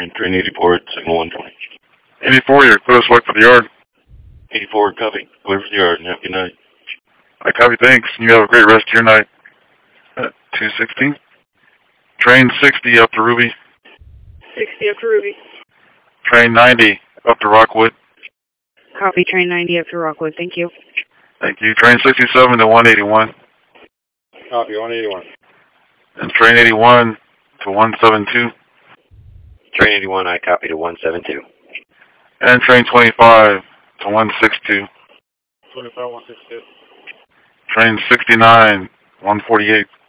And train 84 at signal 120. 84, you're clear as select for the yard. 84, copy. Clear for the yard, and have a good night. I copy, thanks. You have a great rest of your night. At 216. Train 60 up to Ruby. 60 up to Ruby. Train 90 up to Rockwood. Copy, train 90 up to Rockwood. Thank you. Thank you. Train 67 to 181. Copy, 181. And train 81 to 172. Train 81, I copy to 172. And train 25 to 162. 25, 162. Train 69, 148.